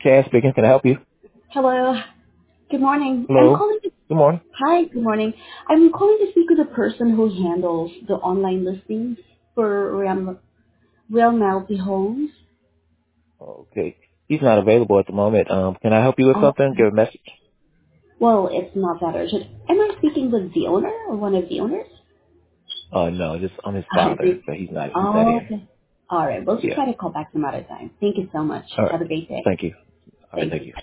Chad speaking. Can I help you? Hello. Good morning. Hello. Good morning. Hi, good morning. I'm calling to speak with the person who handles the online listings for Real Melty Homes. Okay. He's not available at the moment. Can I help you with Oh, something? Give a message? well, it's not that urgent. Am I speaking with the owner or one of the owners? No, just I'm his I father, think. but he's not Oh, here. okay. All right. We'll just Yeah. try to call back some other time. Thank you so much. All right. Have a great day. Thank you. All right. Thank Thank you. you.